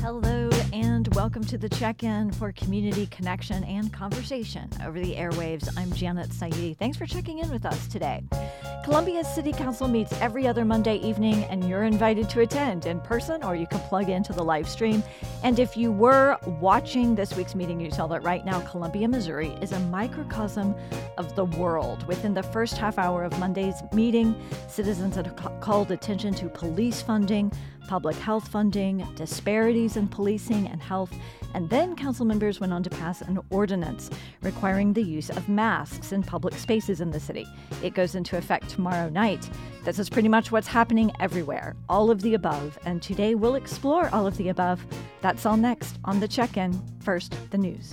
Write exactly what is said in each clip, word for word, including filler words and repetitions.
Hello and welcome to the check-in for community connection and conversation over the airwaves. I'm Janet Saidi. Thanks for checking in with us today. Columbia City Council meets every other Monday evening, and you're invited to attend in person, or you can plug into the live stream. And if you were watching this week's meeting, you saw that right now Columbia, Missouri is a microcosm of the world. Within the first half hour of Monday's meeting, citizens had called attention to police funding, public health funding, disparities in policing and health, and then council members went on to pass an ordinance requiring the use of masks in public spaces in the city. It goes into effect tomorrow night. This is pretty much what's happening everywhere, all of the above, and today we'll explore all of the above. That's all next on The Check-In. First, the news.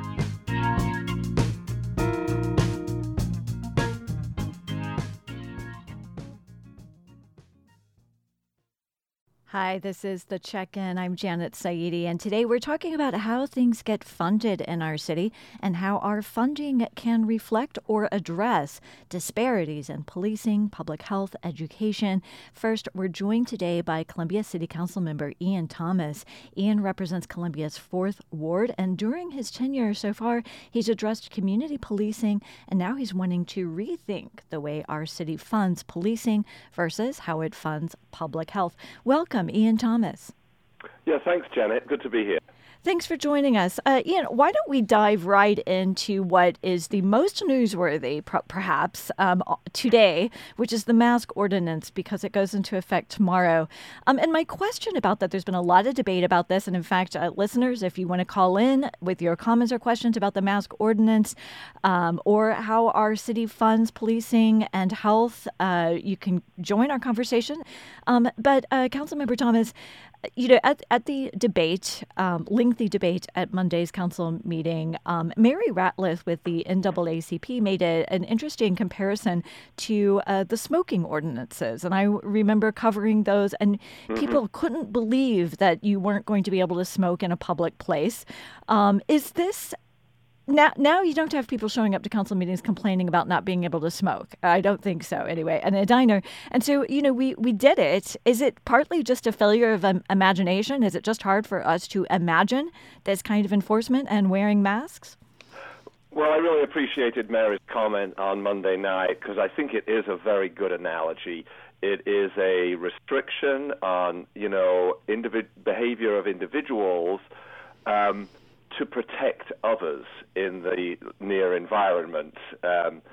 Hi, this is The Check-In. I'm Janet Saidi, and today we're talking about how things get funded in our city and how our funding can reflect or address disparities in policing, public health, education. First, we're joined today by Columbia City Council member Ian Thomas. Ian represents Columbia's fourth Ward, and during his tenure so far, he's addressed community policing, and now he's wanting to rethink the way our city funds policing versus how it funds public health. Welcome, Ian Thomas. Yeah, thanks, Janet. Good to be here. Thanks for joining us. Uh, Ian, why don't we dive right into what is the most newsworthy, per- perhaps, um, today, which is the mask ordinance, because it goes into effect tomorrow. Um, and my question about that, there's been a lot of debate about this. And in fact, uh, listeners, if you want to call in with your comments or questions about the mask ordinance um, or how our city funds policing and health, uh, you can join our conversation. Um, but uh, Councilmember Thomas, you know, at, at the debate, um, lengthy debate at Monday's council meeting, um, Mary Ratliff with the N double A C P made a, an interesting comparison to uh, the smoking ordinances. And I remember covering those, and mm-hmm. people couldn't believe that you weren't going to be able to smoke in a public place. Um, is this... Now, now you don't have people showing up to council meetings complaining about not being able to smoke. I don't think so, anyway, in a diner. And so, you know, we, we did it. Is it partly just a failure of um, imagination? Is it just hard for us to imagine this kind of enforcement and wearing masks? Well, I really appreciated Mary's comment on Monday night, because I think it is a very good analogy. It is a restriction on, you know, individ- behavior of individuals um, to protect others in the near environment. Um,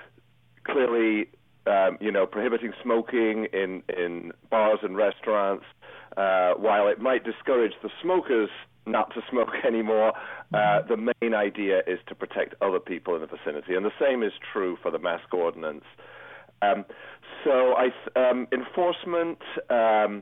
clearly, um, you know, prohibiting smoking in, in bars and restaurants, uh, while it might discourage the smokers not to smoke anymore, uh, the main idea is to protect other people in the vicinity. And the same is true for the mask ordinance. Um, so I, um, enforcement, um,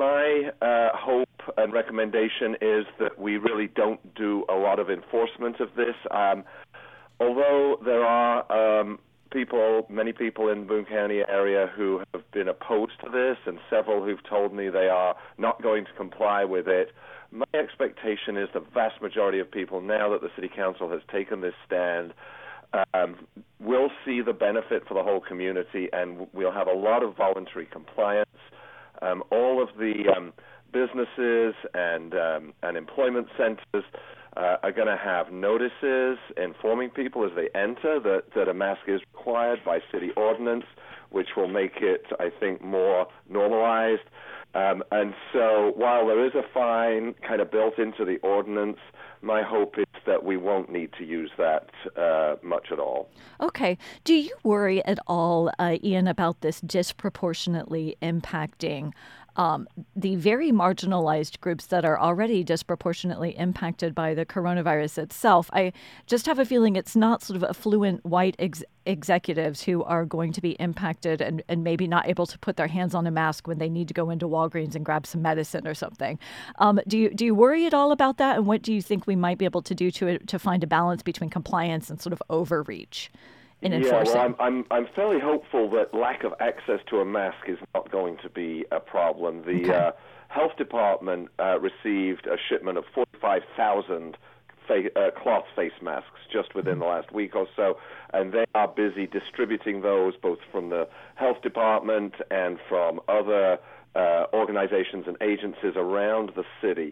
my uh, hope and recommendation is that we really don't do a lot of enforcement of this. Um, although there are um, people, many people in the Boone County area who have been opposed to this, and several who've told me they are not going to comply with it, my expectation is the vast majority of people, now that the City Council has taken this stand, Um, we'll see the benefit for the whole community, and we'll have a lot of voluntary compliance. Um, all of the um, businesses and um, and employment centers uh, are going to have notices informing people as they enter that, that a mask is required by city ordinance, which will make it, I think, more normalized. Um, and so while there is a fine kind of built into the ordinance, my hope is that we won't need to use that uh, much at all. Okay. Do you worry at all, uh, Ian, about this disproportionately impacting um, the very marginalized groups that are already disproportionately impacted by the coronavirus itself? I just have a feeling it's not sort of affluent white ex- executives who are going to be impacted and, and maybe not able to put their hands on a mask when they need to go into Walgreens and grab some medicine or something. Um, do you do you worry at all about that? And what do you think we might be able to do to to find a balance between compliance and sort of overreach in enforcing? Yeah, well, I'm, I'm, I'm fairly hopeful that lack of access to a mask is not going to be a problem. The okay. uh, health department uh, received a shipment of forty-five thousand fa- uh, cloth face masks just within mm-hmm. the last week or so, and they are busy distributing those both from the health department and from other uh, organizations and agencies around the city.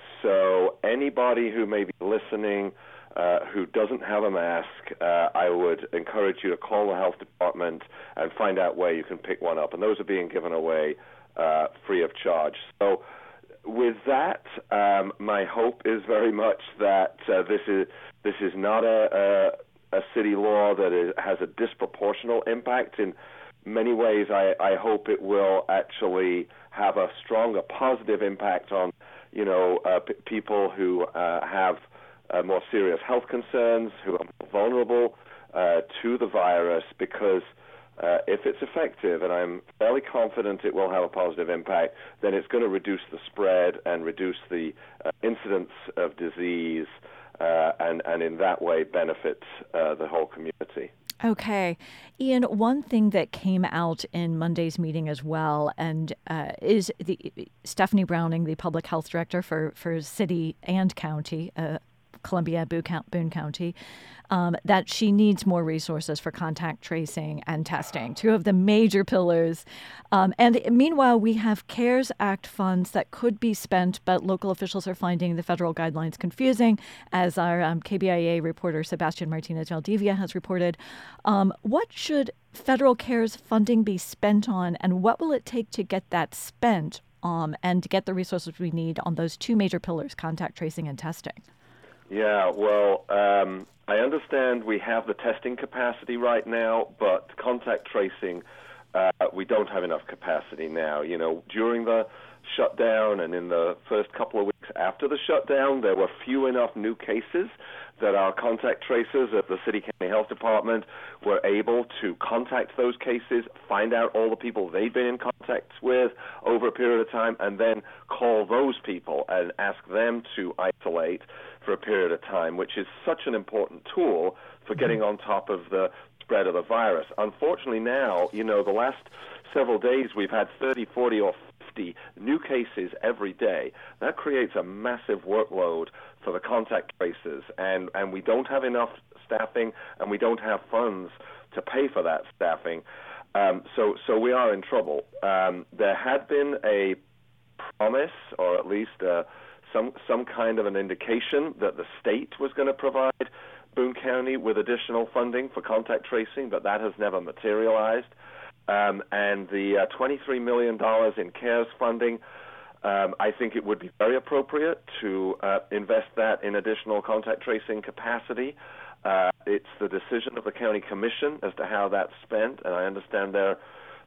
So anybody who may be listening uh, who doesn't have a mask, uh, I would encourage you to call the health department and find out where you can pick one up. And those are being given away uh, free of charge. So with that, um, my hope is very much that uh, this is this is not a, a, a city law that is, has a disproportional impact. In many ways, I, I hope it will actually have a stronger positive impact on, you know, uh, p- people who uh, have uh, more serious health concerns, who are more vulnerable uh, to the virus, because uh, if it's effective, and I'm fairly confident it will have a positive impact, then it's going to reduce the spread and reduce the uh, incidence of disease, uh, and, and in that way benefit uh, the whole community. Okay. Ian, one thing that came out in Monday's meeting as well, and uh, is the Stephanie Browning, the public health director for, for city and county, uh, Columbia, Boone County, um, that she needs more resources for contact tracing and testing, two of the major pillars. Um, and meanwhile, we have CARES Act funds that could be spent, but local officials are finding the federal guidelines confusing, as our um, K B I A reporter Sebastian Martinez Valdivia has reported. Um, what should federal CARES funding be spent on, and what will it take to get that spent um, and to get the resources we need on those two major pillars, contact tracing and testing? Yeah, well, um, I understand we have the testing capacity right now, but contact tracing, uh, we don't have enough capacity now. You know, during the shutdown and in the first couple of weeks after the shutdown, there were few enough new cases that our contact tracers at the City County Health Department were able to contact those cases, find out all the people they'd been in contact with over a period of time, and then call those people and ask them to isolate for a period of time, which is such an important tool for getting on top of the spread of the virus. Unfortunately now, you know, the last several days we've had thirty, forty, or fifty new cases every day. That creates a massive workload for the contact tracers, and, and we don't have enough staffing, and we don't have funds to pay for that staffing. Um, so, so we are in trouble. Um, there had been a promise, or at least uh, some some kind of an indication that the state was going to provide Boone County with additional funding for contact tracing, but that has never materialized. Um, and the uh, twenty-three million dollars in CARES funding, um, I think it would be very appropriate to uh, invest that in additional contact tracing capacity. Uh, it's the decision of the county commission as to how that's spent, and I understand they're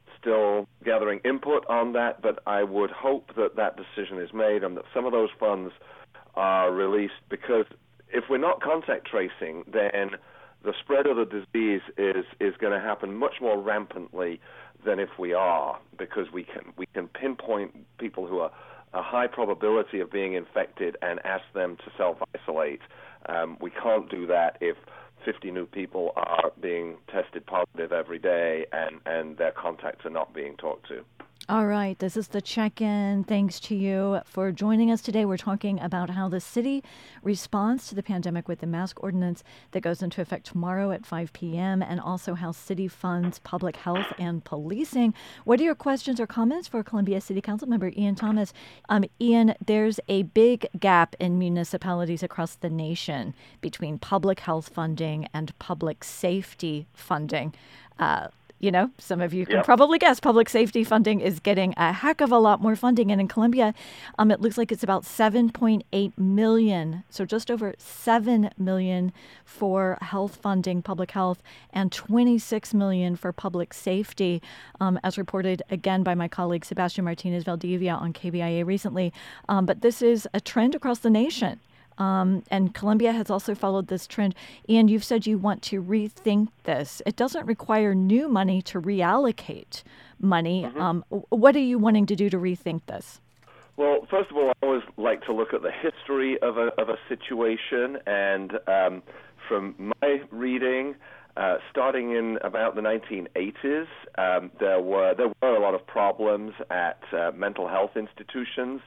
still gathering input on that, but I would hope that that decision is made and that some of those funds are released, because if we're not contact tracing, then the spread of the disease is, is going to happen much more rampantly than if we are, because we can we can pinpoint people who are a high probability of being infected and ask them to self-isolate. Um, we can't do that if fifty new people are being tested positive every day and, and their contacts are not being talked to. All right, this is the check-in. Thanks to you for joining us today. We're talking about how the city responds to the pandemic with the mask ordinance that goes into effect tomorrow at five p.m. and also how city funds public health and policing. What are your questions or comments for Columbia City Council member Ian Thomas? Um, Ian, there's a big gap in municipalities across the nation between public health funding and public safety funding. Uh, You know, some of you can Yep. probably guess public safety funding is getting a heck of a lot more funding. And in Columbia, um, it looks like it's about seven point eight million dollars. So just over seven million dollars for health funding, public health, and twenty-six million dollars for public safety, um, as reported again by my colleague Sebastian Martinez Valdivia on K B I A recently. Um, but this is a trend across the nation. Um, and Columbia has also followed this trend. Ian, you've said you want to rethink this. It doesn't require new money to reallocate money. Mm-hmm. Um, what are you wanting to do to rethink this? Well, first of all, I always like to look at the history of a, of a situation. And um, from my reading, uh, starting in about the nineteen eighties, um, there were there were a lot of problems at uh, mental health institutions.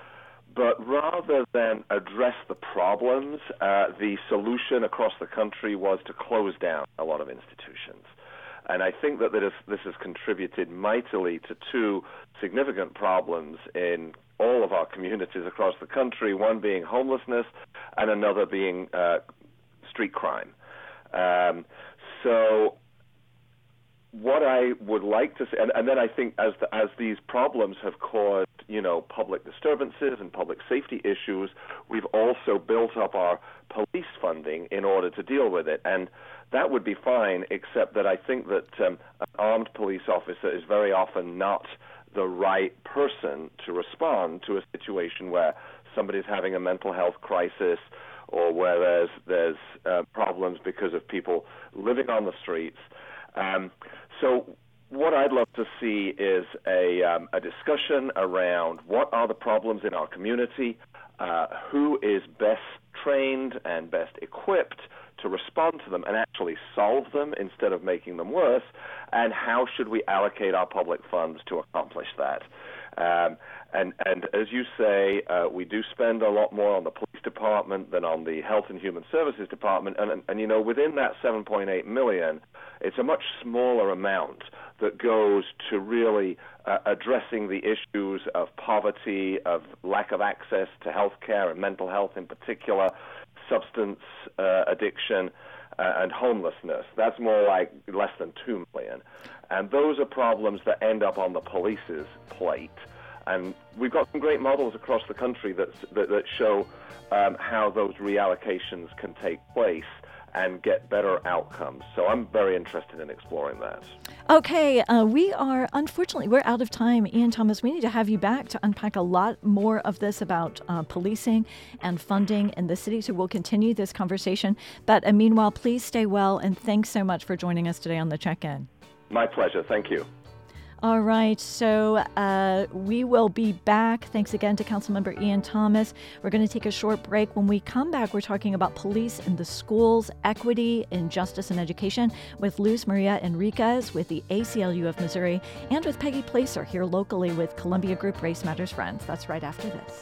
But rather than address the problems, uh, the solution across the country was to close down a lot of institutions. And I think that this, this has contributed mightily to two significant problems in all of our communities across the country, one being homelessness and another being uh, street crime. Um, so what I would like to say, and, and then I think as the, as these problems have caused, you know, public disturbances and public safety issues, we've also built up our police funding in order to deal with it. And that would be fine, except that I think that um, an armed police officer is very often not the right person to respond to a situation where somebody's having a mental health crisis or where there's, there's uh, problems because of people living on the streets. Um, so what I'd love to see is a, um, a discussion around what are the problems in our community, uh, who is best trained and best equipped to respond to them and actually solve them instead of making them worse, and how should we allocate our public funds to accomplish that. Um, and, and as you say, uh, we do spend a lot more on the police department than on the Health and Human Services department, and, and, and you know, within that seven point eight million dollars, it's a much smaller amount that goes to really uh, addressing the issues of poverty, of lack of access to health care and mental health in particular, substance uh, addiction, uh, and homelessness. That's more like less than two million dollars. And those are problems that end up on the police's plate. And we've got some great models across the country that, that, that show um, how those reallocations can take place and get better outcomes. So I'm very interested in exploring that. Okay, uh, we are, unfortunately, we're out of time. Ian Thomas, we need to have you back to unpack a lot more of this about uh, policing and funding in the city. So we'll continue this conversation. But uh, meanwhile, please stay well, and thanks so much for joining us today on The Check-In. My pleasure. Thank you. All right, so uh, we will be back. Thanks again to Councilmember Ian Thomas. We're going to take a short break. When we come back, we're talking about police in the schools, equity in justice and education with Luz Maria Enriquez with the A C L U of Missouri and with Peggy Placer here locally with Columbia Group Race Matters Friends. That's right after this.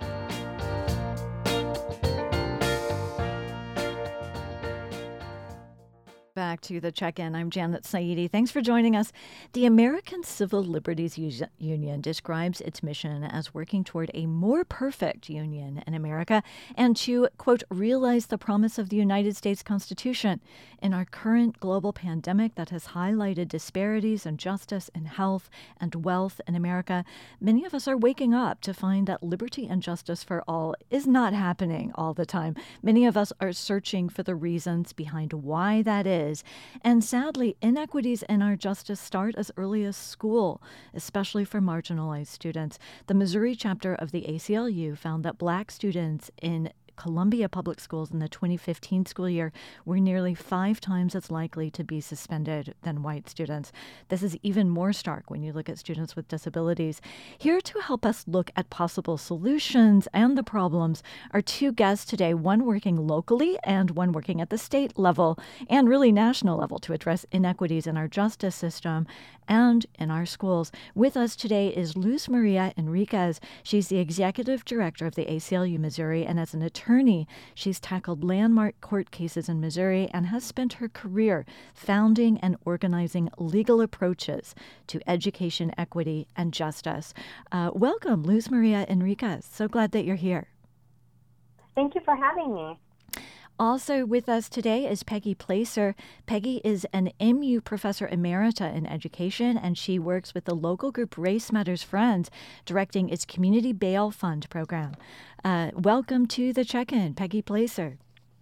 Back to The Check-In. I'm Janet Saidi. Thanks for joining us. The American Civil Liberties U- Union describes its mission as working toward a more perfect union in America and to, quote, realize the promise of the United States Constitution. In our current global pandemic that has highlighted disparities in justice and health and wealth in America, many of us are waking up to find that liberty and justice for all is not happening all the time. Many of us are searching for the reasons behind why that is. And sadly, inequities in our justice start as early as school, especially for marginalized students. The Missouri chapter of the A C L U found that Black students in Columbia Public Schools in the twenty fifteen school year were nearly five times as likely to be suspended than white students. This is even more stark when you look at students with disabilities. Here to help us look at possible solutions and the problems are two guests today, one working locally and one working at the state level and really national level to address inequities in our justice system and in our schools. With us today is Luz Maria Enriquez. She's the executive director of the A C L U Missouri, and as an attorney, Attorney. She's tackled landmark court cases in Missouri and has spent her career founding and organizing legal approaches to education, equity, and justice. Uh, welcome, Luz Maria Enriquez. So glad that you're here. Thank you for having me. Also with us today is Peggy Placer. Peggy is an M U professor emerita in education, and she works with the local group Race Matters Friends, directing its Community Bail Fund program. Uh, welcome to The Check-In, Peggy Placer.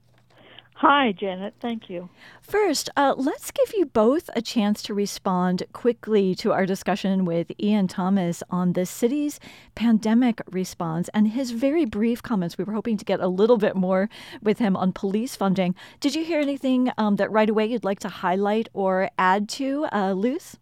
Hi, Janet. Thank you. First, uh, let's give you both a chance to respond quickly to our discussion with Ian Thomas on the city's pandemic response and his very brief comments. We were hoping to get a little bit more with him on police funding. Did you hear anything um, that right away you'd like to highlight or add to, uh, Luz?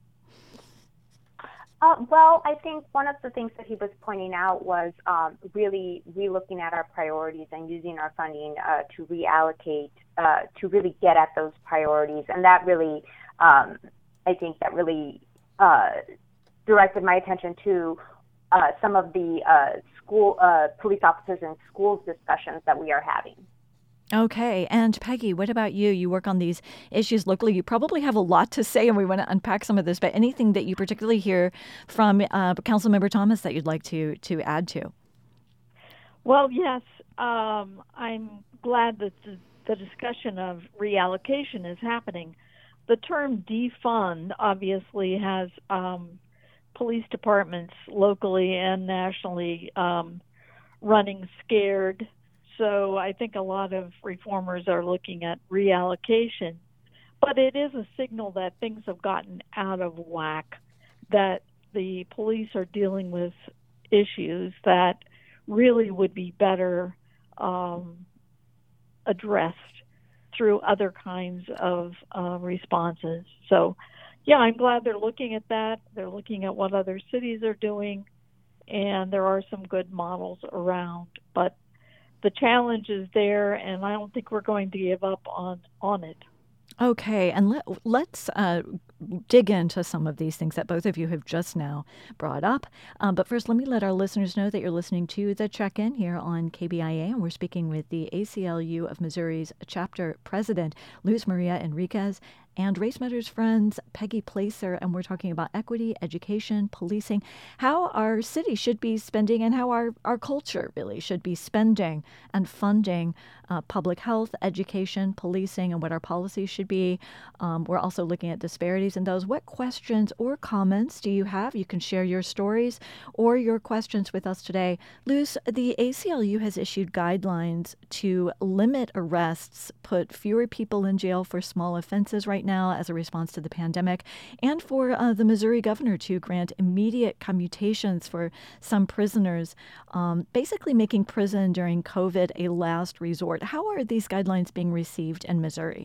Uh, well, I think one of the things that he was pointing out was um, really relooking at our priorities and using our funding uh, to reallocate, uh, to really get at those priorities. And that really, um, I think that really uh, directed my attention to uh, some of the uh, school uh, police officers in schools discussions that we are having. Okay. And Peggy, what about you? You work on these issues locally. You probably have a lot to say, and we want to unpack some of this, but anything that you particularly hear from uh, Councilmember Thomas that you'd like to, to add to? Well, yes, um, I'm glad that the, the discussion of reallocation is happening. The term defund obviously has um, police departments locally and nationally um, running scared. So I think a lot of reformers are looking at reallocation. But it is a signal that things have gotten out of whack, that the police are dealing with issues that really would be better um, addressed through other kinds of uh, responses. So, yeah, I'm glad they're looking at that. They're looking at what other cities are doing, and there are some good models around. But the challenge is there, and I don't think we're going to give up on, on it. Okay, and let, let's uh, dig into some of these things that both of you have just now brought up. Um, but first, let me let our listeners know that you're listening to The Check-In here on K B I A, and we're speaking with the A C L U of Missouri's chapter president, Luz Maria Enriquez, and Race Matters Friends, Peggy Placer, and we're talking about equity, education, policing, how our city should be spending and how our, our culture really should be spending and funding uh, public health, education, policing, and what our policies should be. Um, we're also looking at disparities in those. What questions or comments do you have? You can share your stories or your questions with us today. Luz, the A C L U has issued guidelines to limit arrests, put fewer people in jail for small offenses right now as a response to the pandemic, and for uh, the Missouri governor to grant immediate commutations for some prisoners, um, basically making prison during COVID a last resort. How are these guidelines being received in Missouri?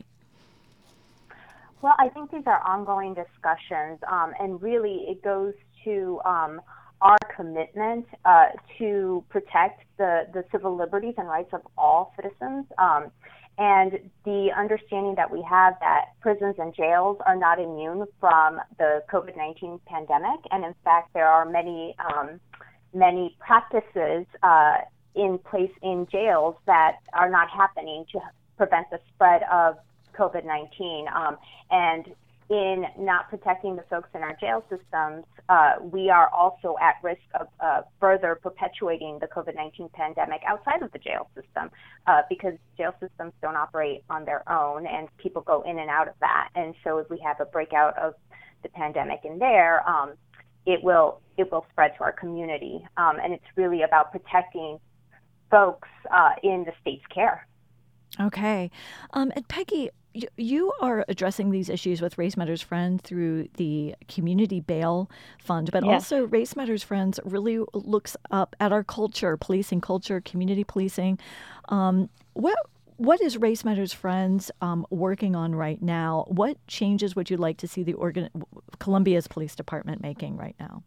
Well, I think these are ongoing discussions, um, and really it goes to um, our commitment uh, to protect the, the civil liberties and rights of all citizens. Um, And the understanding that we have that prisons and jails are not immune from the COVID nineteen pandemic. And in fact, there are many, um, many practices uh, in place in jails that are not happening to prevent the spread of COVID nineteen. Um, and in not protecting the folks in our jail systems, uh, we are also at risk of uh, further perpetuating the COVID nineteen pandemic outside of the jail system, uh, because jail systems don't operate on their own and people go in and out of that. And so if we have a breakout of the pandemic in there, um, it will it will spread to our community. Um, and it's really about protecting folks uh, in the state's care. Okay. Um, and Peggy, you are addressing these issues with Race Matters Friends through the Community Bail Fund, but Yes. also Race Matters Friends really looks up at our culture, policing culture, community policing. Um, what what is Race Matters Friends um, working on right now? What changes would you like to see the organ- Columbia's police department making right now?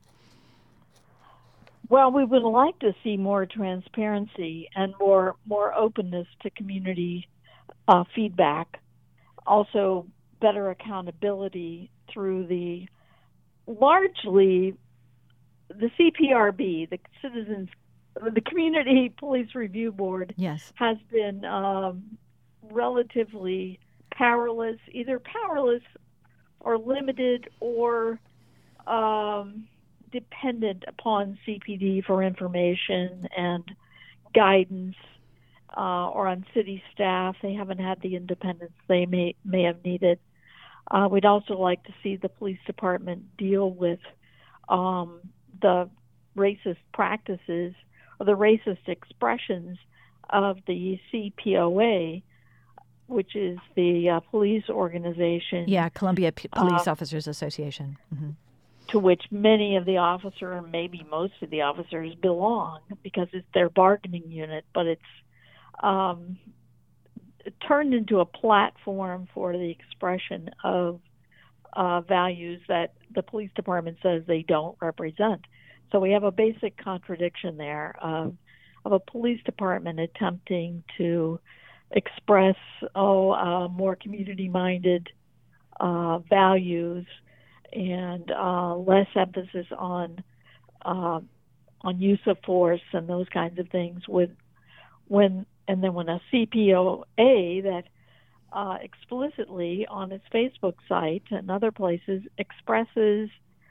Well, we would like to see more transparency and more more openness to community uh, feedback. Also, better accountability through the largely the C P R B, the Citizens, the Community Police Review Board, Yes. has been um, relatively powerless, either powerless or limited or um, dependent upon C P D for information and guidance, uh, or on city staff. They haven't had the independence they may may have needed. Uh, we'd also like to see the police department deal with um, the racist practices or the racist expressions of the C P O A, which is the uh, police organization. Yeah, Columbia P- Police uh, Officers Association. Mm-hmm. To which many of the officers, or maybe most of the officers, belong because it's their bargaining unit, but it's um, turned into a platform for the expression of uh, values that the police department says they don't represent. So we have a basic contradiction there of, of a police department attempting to express oh uh, more community-minded uh, values and uh, less emphasis on uh, on use of force and those kinds of things. With when and then when a C P O A that uh, explicitly on its Facebook site and other places expresses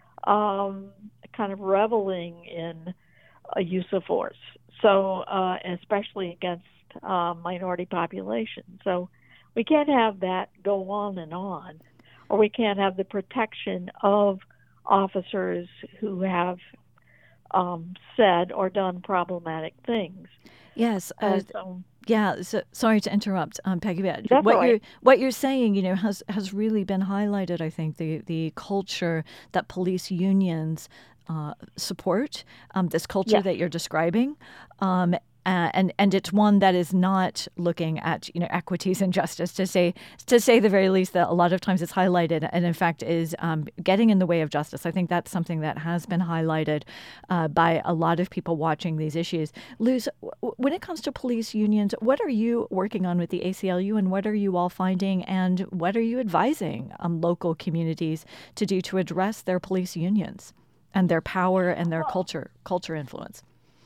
um, kind of reveling in a use of force, so uh, especially against uh, minority populations. So we can't have that go on and on, or we can't have the protection of officers who have um, said or done problematic things. Yes. Uh, Uh, so, yeah. So, sorry to interrupt, um, Peggy. But That's what all you're right. what you're saying, you know, has has really been highlighted. I think the the culture that police unions uh, support, um, this culture Yes. that you're describing, um, uh, and and it's one that is not looking at, you know, equities and justice, to say to say the very least. That a lot of times it's highlighted, and in fact is um, getting in the way of justice. I think that's something that has been highlighted uh, by a lot of people watching these issues. Luz, w- when it comes to police unions, what are you working on with the A C L U, and what are you all finding, and what are you advising um, local communities to do to address their police unions and their power and their culture culture influence?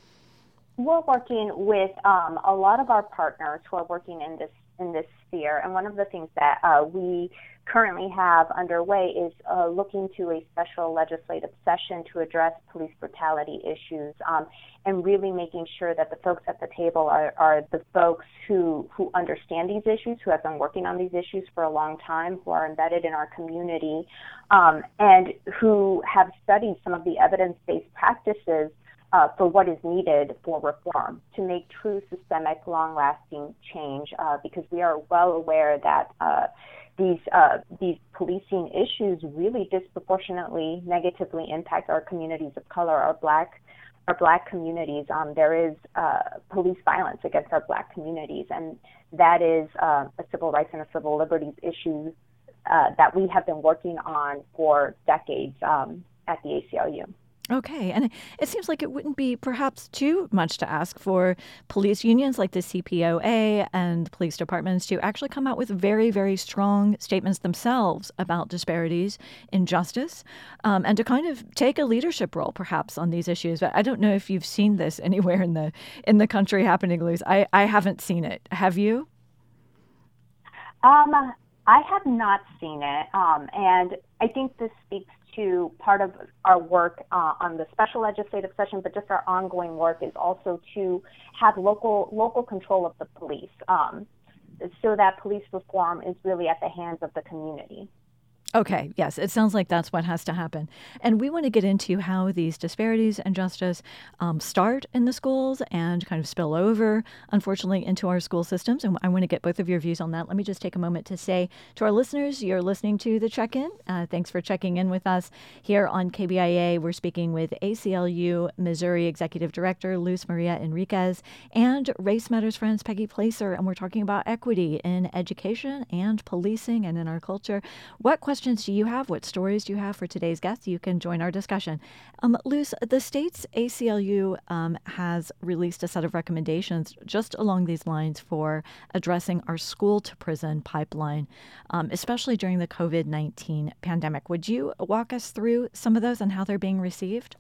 We're working with um, a lot of our partners who are working in this in this sphere, and one of the things that uh, we currently have underway is uh, looking to a special legislative session to address police brutality issues, um, and really making sure that the folks at the table are, are the folks who who understand these issues, who have been working on these issues for a long time, who are embedded in our community, um, and who have studied some of the evidence-based practices Uh, for what is needed for reform to make true systemic, long-lasting change, uh, because we are well aware that uh, these uh, these policing issues really disproportionately negatively impact our communities of color, our black our black communities. Um, there is uh, police violence against our black communities, and that is uh, a civil rights and a civil liberties issue uh, that we have been working on for decades um, at the A C L U. Okay, and it it seems like it wouldn't be perhaps too much to ask for police unions like the C P O A and police departments to actually come out with very, very strong statements themselves about disparities in justice, um, and to kind of take a leadership role perhaps on these issues. But I don't know if you've seen this anywhere in the in the country happening, Luz. I, I haven't seen it. Have you? Um, I have not seen it, um, and I think this speaks to part of our work uh, on the special legislative session, but just our ongoing work is also to have local local control of the police, um, so that police reform is really at the hands of the community. Okay, yes, it sounds like that's what has to happen. And we want to get into how these disparities in justice um, start in the schools and kind of spill over, unfortunately, into our school systems. And I want to get both of your views on that. Let me just take a moment to say to our listeners, you're listening to The Check-In. Uh, thanks for checking in with us here on K B I A. We're speaking with A C L U Missouri Executive Director Luz Maria Enriquez and Race Matters Friends Peggy Placer. And we're talking about equity in education and policing and in our culture. What questions do you have? What stories do you have for today's guest? You can join our discussion. Um, Luz, the state's A C L U um, has released a set of recommendations just along these lines for addressing our school-to-prison pipeline, um, especially during the COVID nineteen pandemic. Would you walk us through some of those and how they're being received?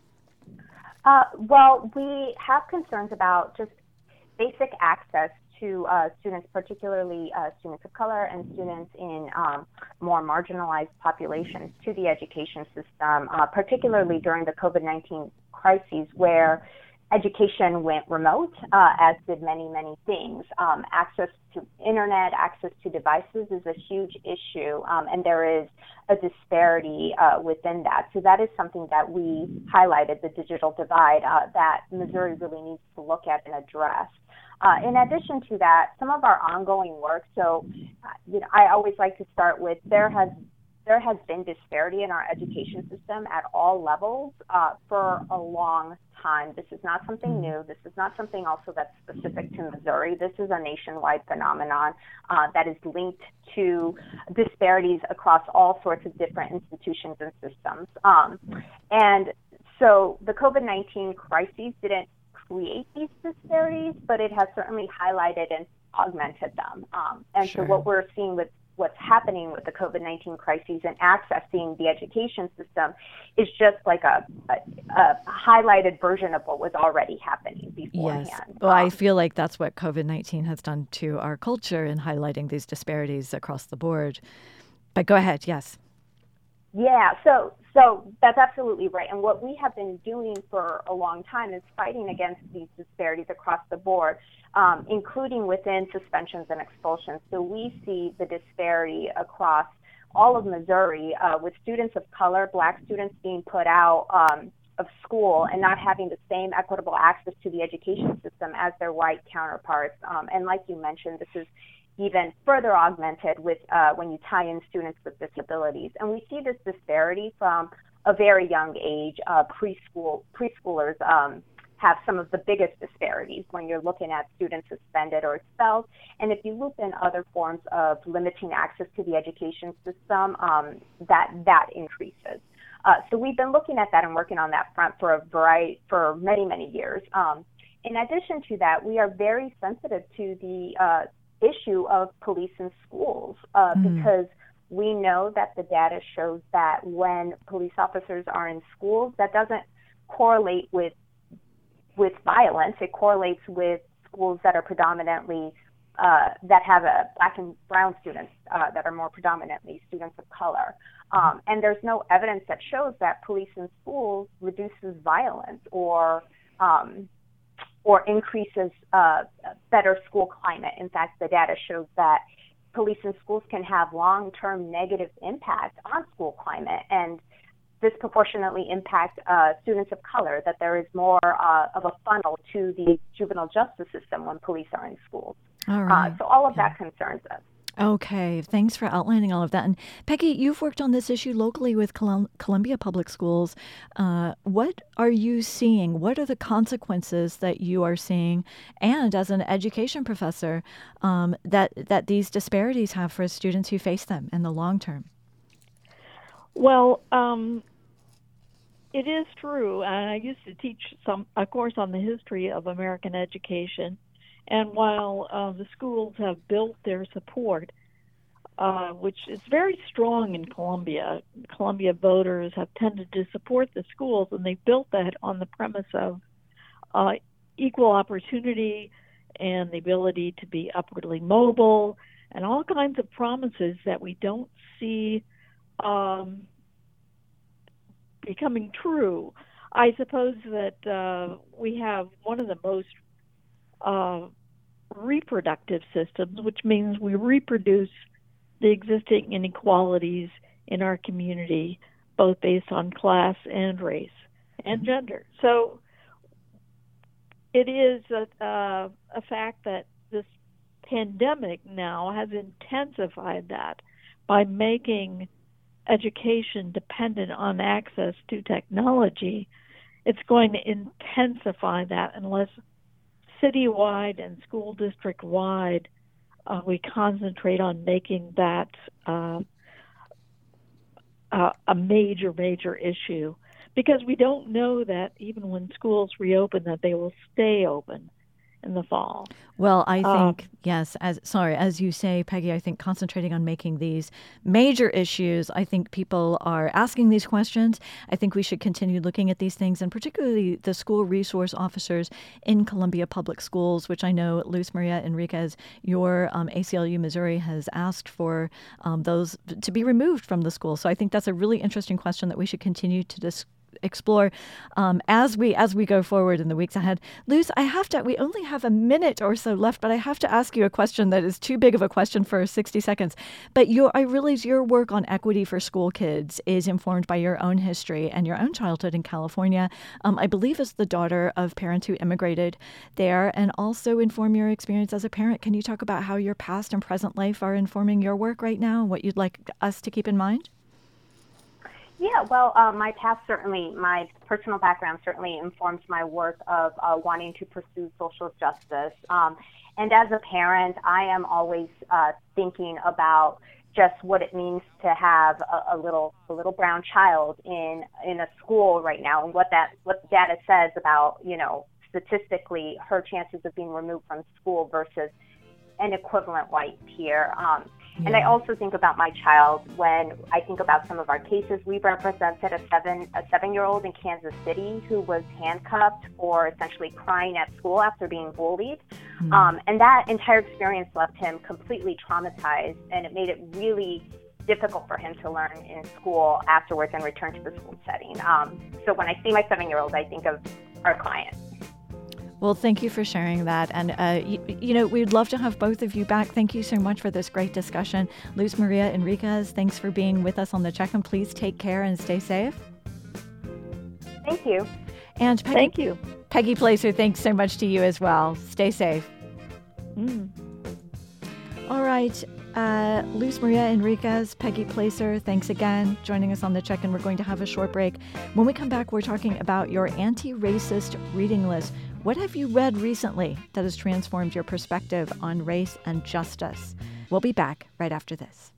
Uh, well, we have concerns about just basic access to uh, students, particularly uh, students of color and students in um, more marginalized populations, to the education system, uh, particularly during the COVID nineteen crises, where education went remote, uh, as did many, many things. Um, access to internet, access to devices is a huge issue, um, and there is a disparity uh, within that. So that is something that we highlighted, the digital divide, uh, that Missouri really needs to look at and address. Uh, in addition to that, some of our ongoing work, so uh, you know, I always like to start with there has there has been disparity in our education system at all levels uh, for a long time. This is not something new. This is not something also that's specific to Missouri. This is a nationwide phenomenon uh, that is linked to disparities across all sorts of different institutions and systems. Um, and so the COVID nineteen crises didn't create these disparities, but it has certainly highlighted and augmented them. Um, and Sure. so what we're seeing with what's happening with the COVID nineteen crises and accessing the education system is just like a, a, a highlighted version of what was already happening beforehand. Yes. Well, um, I feel like that's what COVID nineteen has done to our culture in highlighting these disparities across the board. But go ahead. Yes. Yeah, so so that's absolutely right. And what we have been doing for a long time is fighting against these disparities across the board, um, including within suspensions and expulsions. So we see the disparity across all of Missouri uh, with students of color, Black students being put out um, of school and not having the same equitable access to the education system as their white counterparts. Um, and like you mentioned, this is even further augmented with uh, when you tie in students with disabilities. And we see this disparity from a very young age. Uh, preschool preschoolers um, have some of the biggest disparities when you're looking at students suspended or expelled. And if you loop in other forms of limiting access to the education system, um, that that increases. Uh, so we've been looking at that and working on that front for a variety for many many years. Um, in addition to that, we are very sensitive to the uh, issue of police in schools uh, mm. because we know that the data shows that when police officers are in schools, that doesn't correlate with with violence. It correlates with schools that are predominantly uh, that have a Black and brown students uh, that are more predominantly students of color. Um, and there's no evidence that shows that police in schools reduces violence or um, or increases uh, better school climate. In fact, the data shows that police in schools can have long-term negative impact on school climate and disproportionately impact uh, students of color, that there is more uh, of a funnel to the juvenile justice system when police are in schools. All right. Uh, so all of okay. that concerns us. Okay, thanks for outlining all of that. And Peggy, you've worked on this issue locally with Colum- Columbia Public Schools. Uh, what are you seeing? What are the consequences that you are seeing, and as an education professor, um, that that these disparities have for students who face them in the long term? Well, um, it is true, and I used to teach some a course on the history of American education. And while uh, the schools have built their support, uh, which is very strong in Columbia, Columbia voters have tended to support the schools, and they built that on the premise of uh, equal opportunity and the ability to be upwardly mobile and all kinds of promises that we don't see um, becoming true. I suppose that uh, we have one of the most uh, reproductive systems, which means we reproduce the existing inequalities in our community, both based on class and race and gender. So it is a, uh, a fact that this pandemic now has intensified that by making education dependent on access to technology. It's going to intensify that unless citywide and school district-wide, uh, we concentrate on making that uh, uh, a major, major issue. Because we don't know that even when schools reopen, that they will stay open in the fall. Well, I think, um, yes, as sorry, as you say, Peggy, I think concentrating on making these major issues, I think people are asking these questions. I think we should continue looking at these things, and particularly the school resource officers in Columbia Public Schools, which I know Luz Maria Enriquez, your um, A C L U Missouri, has asked for um, those to be removed from the school. So I think that's a really interesting question that we should continue to discuss. explore um, as we as we go forward in the weeks ahead. Luz, I have to, we only have a minute or so left, but I have to ask you a question that is too big of a question for sixty seconds. But your, I realize your work on equity for school kids is informed by your own history and your own childhood in California, um, I believe as the daughter of parents who immigrated there, and also inform your experience as a parent. Can you talk about how your past and present life are informing your work right now, and what you'd like us to keep in mind? Yeah, well, uh, my past certainly, my personal background certainly informs my work of uh, wanting to pursue social justice. Um, and as a parent, I am always uh, thinking about just what it means to have a, a little a little brown child in in a school right now, and what that what the data says about, you know, statistically her chances of being removed from school versus an equivalent white peer. Um, And I also think about my child when I think about some of our cases. We represented a seven a seven-year-old in Kansas City who was handcuffed for essentially crying at school after being bullied. Mm. Um, and that entire experience left him completely traumatized, and it made it really difficult for him to learn in school afterwards and return to the school setting. Um, so when I see my seven-year-old, I think of our client. Well, thank you for sharing that. And, uh, you, you know, we'd love to have both of you back. Thank you so much for this great discussion. Luz Maria Enriquez, thanks for being with us on the Check-In. Please take care and stay safe. Thank you. And Peggy, thank you. Peggy Placer, thanks so much to you as well. Stay safe. Mm. All right. Uh, Luz Maria Enriquez, Peggy Placer, thanks again joining us on the Check-In. We're going to have a short break. When we come back, we're talking about your anti-racist reading list. What have you read recently that has transformed your perspective on race and justice? We'll be back right after this.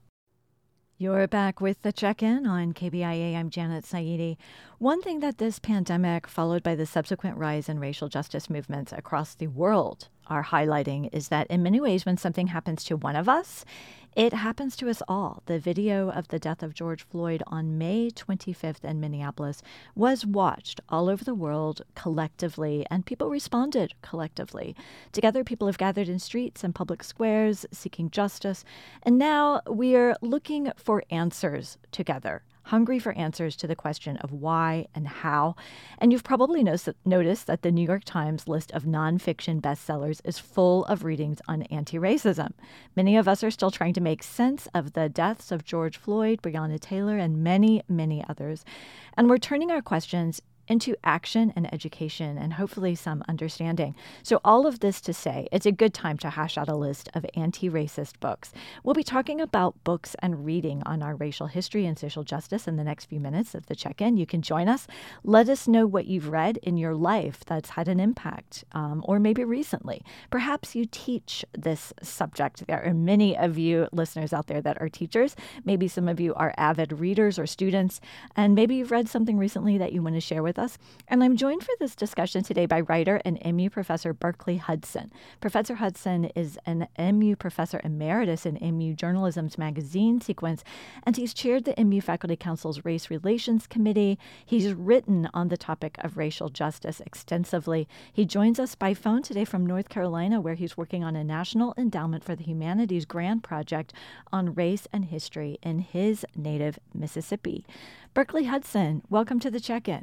You're back with the Check-In on K B I A. I'm Janet Saidi. One thing that this pandemic, followed by the subsequent rise in racial justice movements across the world, are highlighting is that in many ways, when something happens to one of us, it happens to us all. The video of the death of George Floyd on May twenty-fifth in Minneapolis was watched all over the world collectively, and people responded collectively. Together, people have gathered in streets and public squares seeking justice, and now we're looking for answers together. Hungry for answers to the question of why and how. And you've probably noticed that the New York Times list of nonfiction bestsellers is full of readings on anti-racism. Many of us are still trying to make sense of the deaths of George Floyd, Breonna Taylor, and many, many others. And we're turning our questions into action and education and hopefully some understanding. So all of this to say, it's a good time to hash out a list of anti-racist books. We'll be talking about books and reading on our racial history and social justice in the next few minutes of the Check-In. You can join us. Let us know what you've read in your life that's had an impact, um, or maybe recently. Perhaps you teach this subject. There are many of you listeners out there that are teachers. Maybe some of you are avid readers or students, and maybe you've read something recently that you want to share with us. And I'm joined for this discussion today by writer and M U professor Berkeley Hudson. Professor Hudson is an M U professor emeritus in M U Journalism's magazine sequence, and he's chaired the M U Faculty Council's Race Relations Committee. He's written on the topic of racial justice extensively. He joins us by phone today from North Carolina, where he's working on a National Endowment for the Humanities grant project on race and history in his native Mississippi. Berkeley Hudson, welcome to the Check-In.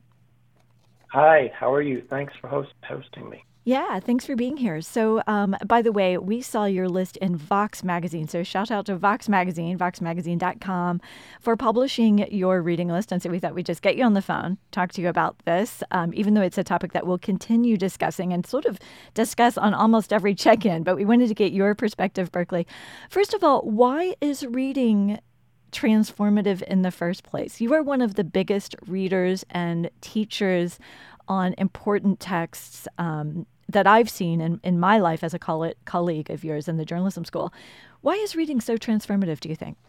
Hi, how are you? Thanks for host- hosting me. Yeah, thanks for being here. So, um, by the way, we saw your list in Vox Magazine. So shout out to Vox Magazine, vox magazine dot com, for publishing your reading list. And so we thought we'd just get you on the phone, talk to you about this, um, even though it's a topic that we'll continue discussing and sort of discuss on almost every Check-In. But we wanted to get your perspective, Berkeley. First of all, why is reading transformative in the first place? You are one of the biggest readers and teachers on important texts um, that I've seen in, in my life as a coll- colleague of yours in the journalism school. Why is reading so transformative, do you think?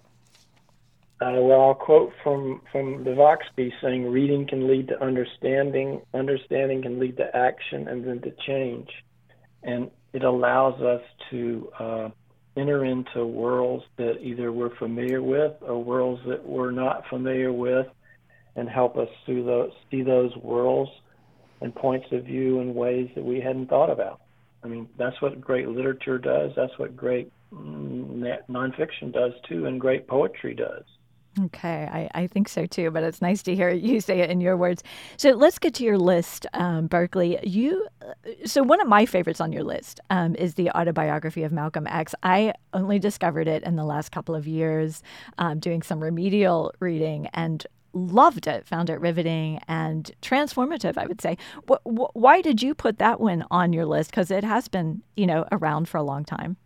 Uh, well, I'll quote from, from the Vox piece saying, reading can lead to understanding, understanding can lead to action, and then to change. And it allows us to uh, enter into worlds that either we're familiar with or worlds that we're not familiar with, and help us through those, see those worlds and points of view in ways that we hadn't thought about. I mean, that's what great literature does. That's what great mm, nonfiction does, too, and great poetry does. Okay, I, I think so, too, but it's nice to hear you say it in your words. So let's get to your list, um, Berkeley. You, so one of my favorites on your list um, is the autobiography of Malcolm X. I only discovered it in the last couple of years um, doing some remedial reading, and loved it, found it riveting and transformative, I would say. Wh- wh- why did you put that one on your list? Because it has been, you know, around for a long time.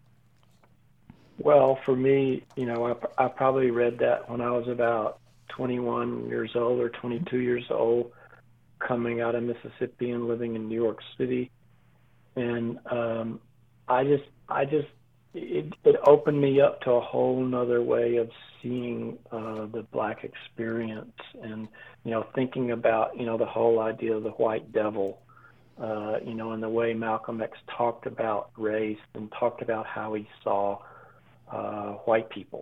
Well, for me, you know, I, I probably read that when I was about twenty-one years old or twenty-two years old, coming out of Mississippi and living in New York City. And um, I just, I just, it, it opened me up to a whole nother way of seeing uh, the Black experience, and, you know, thinking about, you know, the whole idea of the white devil, uh, you know, and the way Malcolm X talked about race and talked about how he saw uh, white people.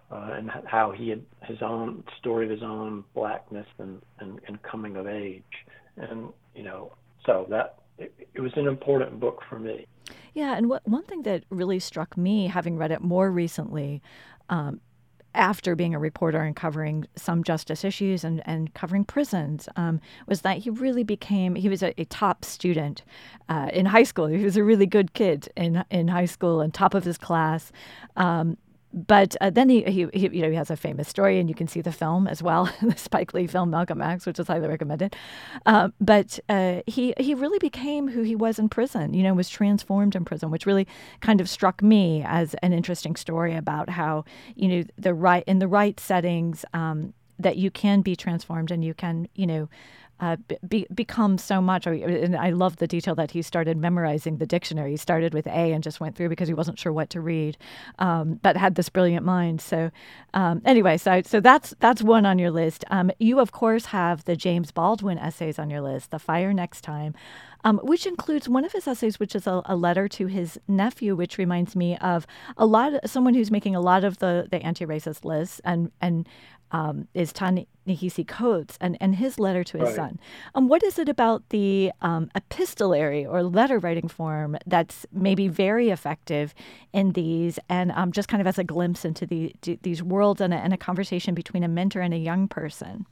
uh, and how he had his own story of his own blackness and, and, and coming of age. And, you know, so that it, it was an important book for me. Yeah, and what, one thing that really struck me, having read it more recently, um, after being a reporter and covering some justice issues and, and covering prisons, um, was that he really became, he was a, a top student uh, in high school. He was a really good kid in in high school and top of his class. Um, but uh, then he, he, he, you know, he has a famous story, and you can see the film as well, the Spike Lee film Malcolm X, which is highly recommended. Um, but uh, he he really became who he was in prison. You know, was transformed in prison, which really kind of struck me as an interesting story about how, you know, the right in the right settings, um, that you can be transformed and you can, you know, uh, be, become so much. And I love the detail that he started memorizing the dictionary. He started with A and just went through because he wasn't sure what to read, um, but had this brilliant mind. So um, anyway, so so that's that's one on your list. Um, you, of course, have the James Baldwin essays on your list, The Fire Next Time, um, which includes one of his essays, which is a, a letter to his nephew, which reminds me of a lot of someone who's making a lot of the, the anti-racist lists and and Um, is Ta-Nehisi Coates and, and his letter to his Right. son. Um, what is it about the um, epistolary or letter writing form that's maybe very effective in these, and um, just kind of as a glimpse into the, to these worlds and a, and a conversation between a mentor and a young person?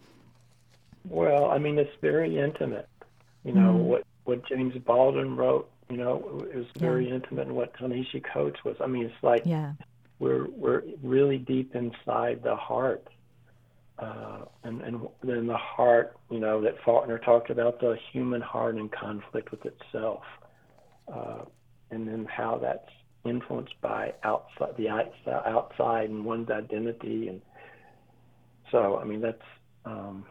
Well, I mean, it's very intimate. You know, Mhm. what, what James Baldwin wrote, you know, it was very Yeah. intimate, and what Ta-Nehisi Coates was. I mean, it's like Yeah. we're we're really deep inside the heart. Uh, and, and then the heart, you know, that Faulkner talked about, the human heart in conflict with itself, uh, and then how that's influenced by outside, the outside and one's identity. And so, I mean, that's, um,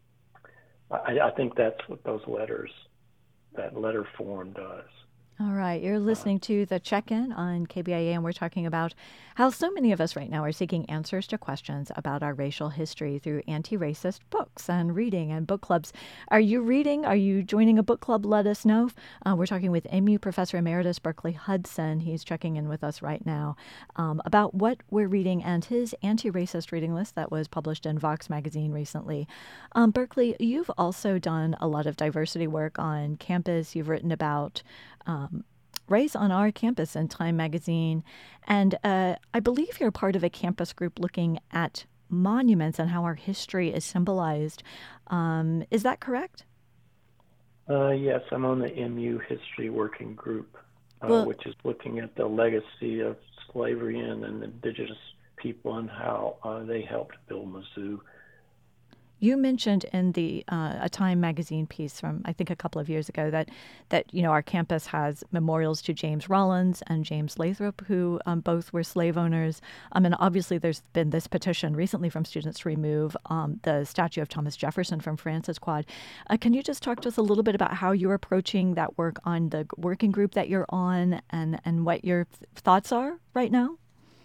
I, I think that's what those letters, that letter form does. All right. You're listening to The Check-In on K B I A, and we're talking about how so many of us right now are seeking answers to questions about our racial history through anti-racist books and reading and book clubs. Are you reading? Are you joining a book club? Let us know. Uh, we're talking with M U Professor Emeritus Berkeley Hudson. He's checking in with us right now um, about what we're reading and his anti-racist reading list that was published in Vox magazine recently. Um, Berkeley, you've also done a lot of diversity work on campus. You've written about Um, race on our campus in Time magazine. And uh, I believe you're part of a campus group looking at monuments and how our history is symbolized. Um, is that correct? Uh, yes, I'm on the M U History Working Group, uh, Well- which is looking at the legacy of slavery and, and indigenous people and how uh, they helped build Mizzou. You mentioned in the uh, a Time magazine piece from I think a couple of years ago that that you know our campus has memorials to James Rollins and James Lathrop, who um, both were slave owners. Um, and obviously, there's been this petition recently from students to remove um, the statue of Thomas Jefferson from Francis Quad. Uh, can you just talk to us a little bit about how you're approaching that work on the working group that you're on, and and what your th- thoughts are right now?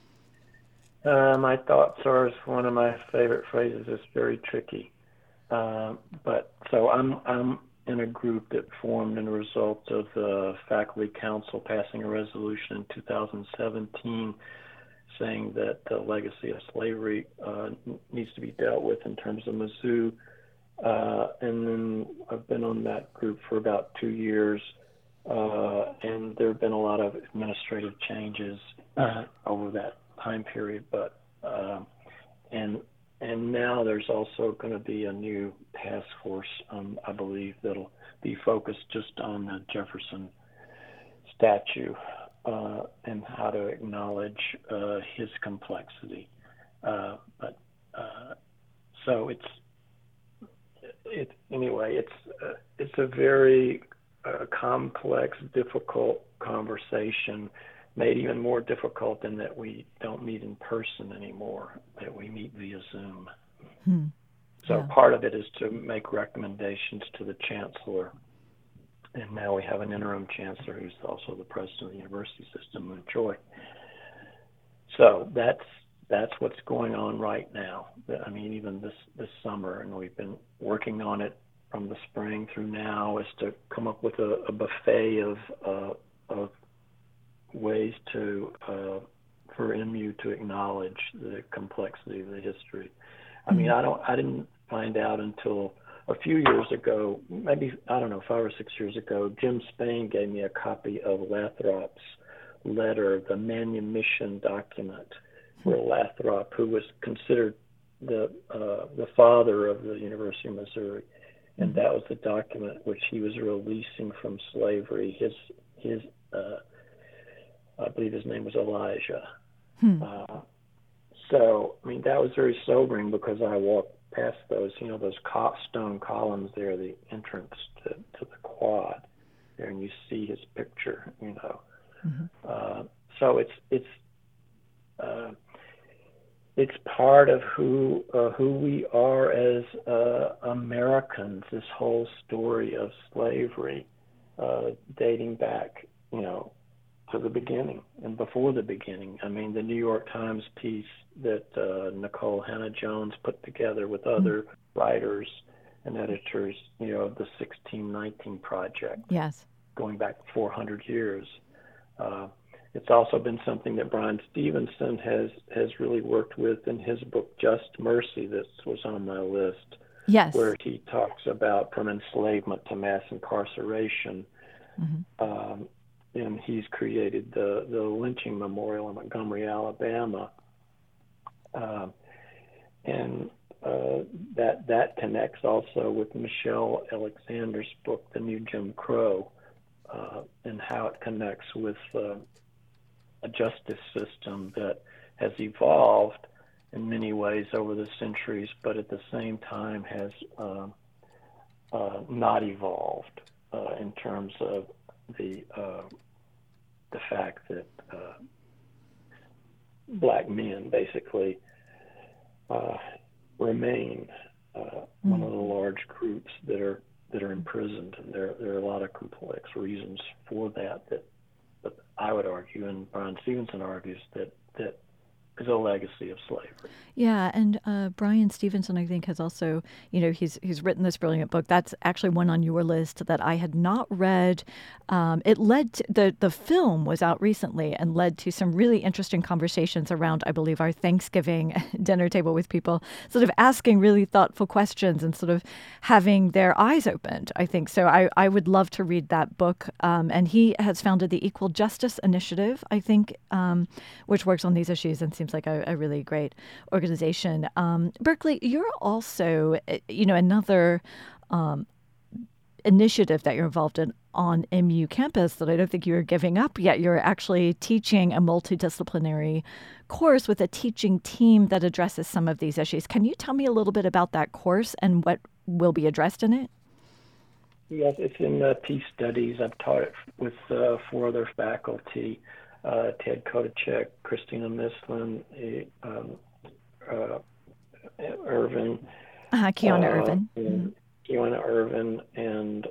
Uh, my thoughts are, is one of my favorite phrases. It's very tricky, uh, but so I'm I'm in a group that formed in a result of the faculty council passing a resolution in two thousand seventeen, saying that the legacy of slavery uh, needs to be dealt with in terms of Mizzou. Uh, and then I've been on that group for about two years, uh, and there have been a lot of administrative changes uh, over that time period. But uh, and and now there's also going to be a new task force, um, I believe, that'll be focused just on the Jefferson statue uh, and how to acknowledge uh, his complexity. Uh, but uh, so it's it anyway. It's uh, it's a very uh, complex, difficult conversation, made even more difficult in that we don't meet in person anymore, that we meet via Zoom. Hmm. So Yeah. part of it is to make recommendations to the chancellor. And now we have an interim chancellor who's also the president of the university system, Moon Choi. So that's that's what's going on right now. I mean, even this, this summer, and we've been working on it from the spring through now, is to come up with a, a buffet of uh, of ways to uh, for M U to acknowledge the complexity of the history. I mean, I don't, I didn't find out until a few years ago, maybe, I don't know, five or six years ago, Jim Spain gave me a copy of Lathrop's letter, the manumission document, where Lathrop, who was considered the uh, the father of the University of Missouri, and that was the document which he was releasing from slavery. His, his uh, I believe his name was Elijah. Hmm. Uh, so, I mean, that was very sobering because I walked past those, you know, those co- stone columns there, the entrance to, to the quad there, and you see his picture, you know. Mm-hmm. Uh, so it's it's uh, it's part of who uh, who we are as uh, Americans. This whole story of slavery, uh, dating back, you know, to the beginning and before the beginning. I mean, the New York Times piece that uh, Nicole Hannah-Jones put together with other mm-hmm. writers and editors, you know, the sixteen nineteen Project. Yes. Going back four hundred years. Uh, it's also been something that Brian Stevenson has, has really worked with in his book, Just Mercy, that was on my list. Yes. Where he talks about from enslavement to mass incarceration. Mm-hmm. Um, and he's created the, the lynching memorial in Montgomery, Alabama. Uh, and uh, that that connects also with Michelle Alexander's book, The New Jim Crow, uh, and how it connects with uh, a justice system that has evolved in many ways over the centuries, but at the same time has uh, uh, not evolved uh, in terms of the uh, the fact that uh, black men basically uh, remain uh, mm-hmm. one of the large groups that are that are imprisoned, and there there are a lot of complex reasons for that. That, but I would argue, and Brian Stevenson argues, that that is a legacy of slavery. Yeah, and uh, Brian Stevenson, I think, has also, you know, he's he's written this brilliant book. That's actually one on your list that I had not read. Um, it led to, the the film was out recently and led to some really interesting conversations around, I believe, our Thanksgiving dinner table with people, sort of asking really thoughtful questions and sort of having their eyes opened, I think. So I, I would love to read that book. Um, and he has founded the Equal Justice Initiative, I think, um, which works on these issues and seems like a, a really great organization. Um, Berkeley, you're also, you know, another um, initiative that you're involved in on M U campus that I don't think you're giving up yet. You're actually teaching a multidisciplinary course with a teaching team that addresses some of these issues. Can you tell me a little bit about that course and what will be addressed in it? Yes, it's in uh, Peace Studies. I've taught it with uh, four other faculty. Uh, Ted Kotacek, Christina Mislin, um, uh, Irvin. Uh-huh, Kiana uh, Irvin. And mm-hmm. Kiana Irvin and,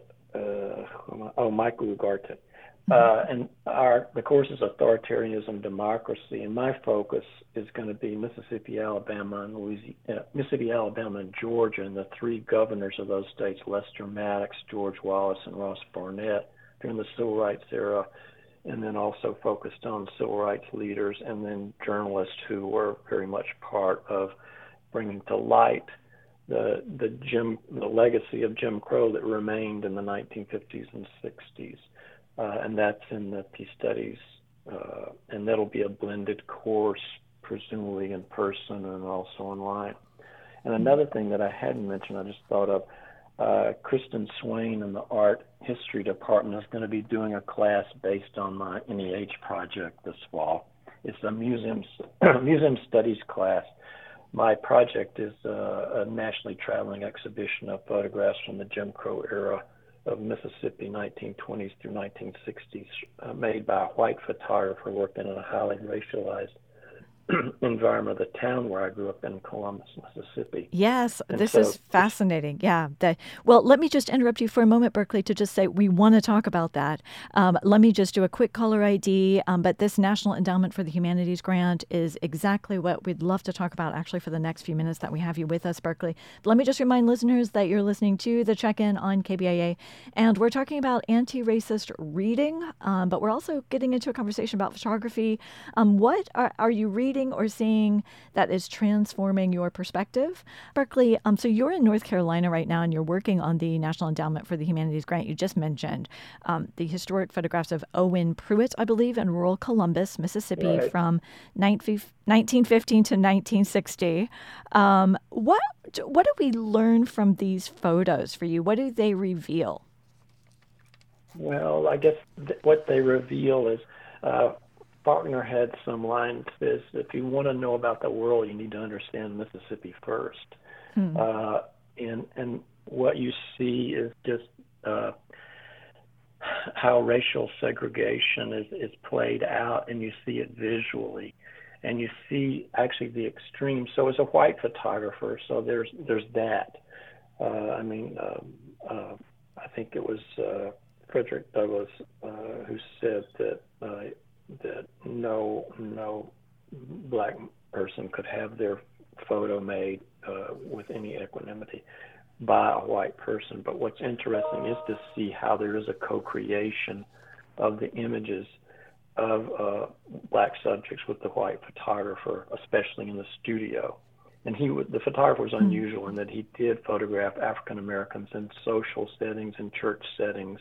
uh, oh, Michael Ugarte. Mm-hmm. Uh, and our the course is Authoritarianism, Democracy, and my focus is going to be Mississippi, Alabama, and Louisiana, Mississippi, Alabama, and Georgia, and the three governors of those states, Lester Maddox, George Wallace, and Ross Barnett, during the Civil Rights era, and then also focused on civil rights leaders and then journalists who were very much part of bringing to light the the Jim the legacy of Jim Crow that remained in the nineteen fifties and sixties, uh, and that's in the Peace Studies, uh, and that'll be a blended course, presumably in person and also online. And another thing that I hadn't mentioned, I just thought of. Uh, Kristen Swain in the Art History Department is going to be doing a class based on my N E H project this fall. It's a museum, museum studies class. My project is uh, a nationally traveling exhibition of photographs from the Jim Crow era of Mississippi, nineteen twenties through nineteen sixties, uh, made by a white photographer working in a highly racialized environment of the town where I grew up in Columbus, Mississippi. Yes, And this so, is fascinating. Yeah. The, well, let me just interrupt you for a moment, Berkeley, to just say we want to talk about that. Um, let me just do a quick caller I D. Um, but this National Endowment for the Humanities grant is exactly what we'd love to talk about actually for the next few minutes that we have you with us, Berkeley. But let me just remind listeners that you're listening to The Check-In on K B I A, and we're talking about anti-racist reading, um, but we're also getting into a conversation about photography. Um, what are, are you reading or seeing that is transforming your perspective? Berkeley, um, so you're in North Carolina right now, and you're working on the National Endowment for the Humanities grant you just mentioned. Um, the historic photographs of Owen Pruitt, I believe, in rural Columbus, Mississippi, Right. from nineteen fifteen to nineteen sixty. Um, what what do we learn from these photos for you? What do they reveal? Well, I guess th- what they reveal is uh, Faulkner had some lines that says, if you want to know about the world, you need to understand Mississippi first. Hmm. Uh, and and what you see is just uh, how racial segregation is, is played out, and you see it visually. And you see actually the extreme. So as a white photographer, so there's there's that. Uh, I mean, um, uh, I think it was uh, Frederick Douglass uh, who said that uh, that no no black person could have their photo made uh, with any equanimity by a white person. But what's interesting is to see how there is a co-creation of the images of uh, black subjects with the white photographer, especially in the studio. And he would, the photographer was unusual in that he did photograph African Americans in social settings, in church settings,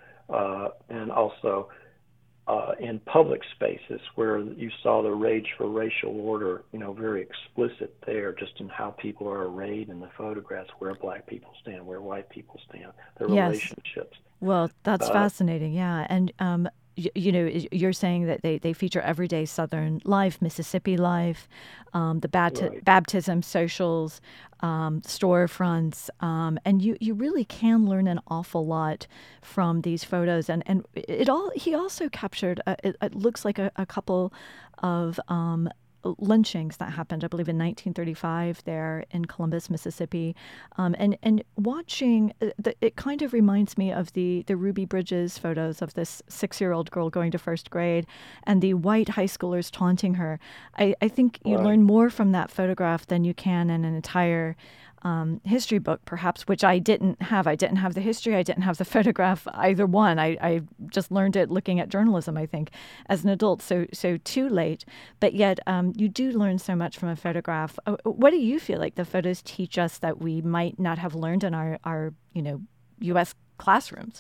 uh, and also uh, in public spaces where you saw the rage for racial order, you know, very explicit there, just in how people are arrayed in the photographs, where black people stand, where white people stand, their Yes. relationships. Well, that's Uh, fascinating. Yeah. And, um, you, you know, you're saying that they, they feature everyday Southern life, Mississippi life, um, the bat- Right. baptism socials, um, storefronts, um, and you, you really can learn an awful lot from these photos. And, and it all he also captured, uh, it, it looks like a, a couple of um, lynchings that happened, I believe, in nineteen thirty-five there in Columbus, Mississippi. Um, and, and watching, uh, the, it kind of reminds me of the, the Ruby Bridges photos of this six-year-old girl going to first grade and the white high schoolers taunting her. I, I think you Right. learn more from that photograph than you can in an entire um, history book, perhaps, which I didn't have. I didn't have the history. I didn't have the photograph, either one. I, I just learned it looking at journalism, I think, as an adult. So so too late. But yet um, you do learn so much from a photograph. Uh, What do you feel like the photos teach us that we might not have learned in our, our you know, U S classrooms?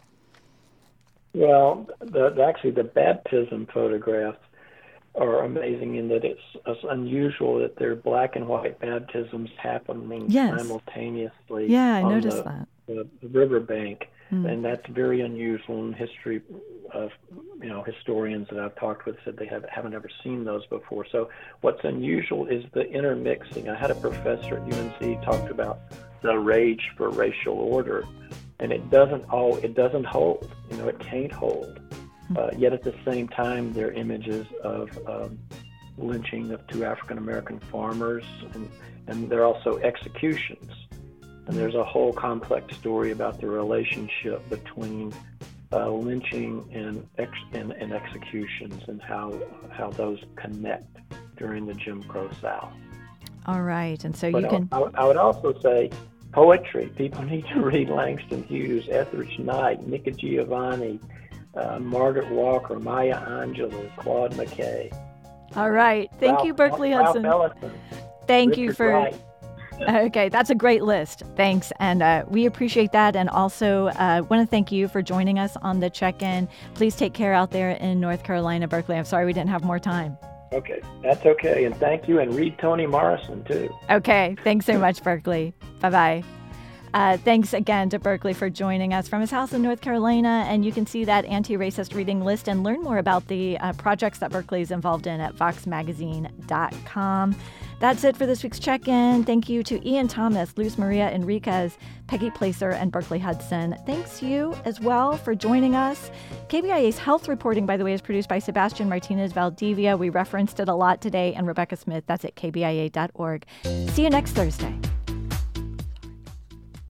Well, the, the- actually, the baptism photographs are amazing in that it's, it's unusual that there are black and white baptisms happening Yes. simultaneously Yeah, I on noticed the, that. the, the riverbank, Hmm. and that's very unusual in history. Of you know, historians that I've talked with said they have, haven't ever seen those before. So what's unusual is the intermixing. I had a professor at U N C talked about the rage for racial order, and it doesn't all it doesn't hold. You know, it can't hold. Uh, yet at the same time, there are images of um, lynching of two African American farmers, and, and there are also executions. And there's a whole complex story about the relationship between uh, lynching and, ex- and and executions, and how how those connect during the Jim Crow South. All right. And so But you can. I, I would also say poetry. People need to read Langston Hughes, Etheridge Knight, Nika Giovanni, uh, Margaret Walker, Maya Angelou, Claude McKay. All right. Thank Ralph, you, Berkeley Ralph Hudson. Ellison, Thank you Richard for. Wright. Okay, that's a great list. Thanks. And uh, we appreciate that. And also uh, want to thank you for joining us on the check-in. Please take care out there in North Carolina, Berkeley. I'm sorry we didn't have more time. Okay, that's okay. And thank you. And read Toni Morrison, too. Okay, thanks so much, Berkeley. Bye-bye. Uh, thanks again to Berkeley for joining us from his house in North Carolina. And you can see that anti-racist reading list and learn more about the uh, projects that Berkeley is involved in at vox magazine dot com. That's it for this week's check-in. Thank you to Ian Thomas, Luz Maria Enriquez, Peggy Placer, and Berkeley Hudson. Thanks you as well for joining us. K B I A's health reporting, by the way, is produced by Sebastian Martinez Valdivia. We referenced it a lot today, and Rebecca Smith. That's at K B I A dot org. See you next Thursday.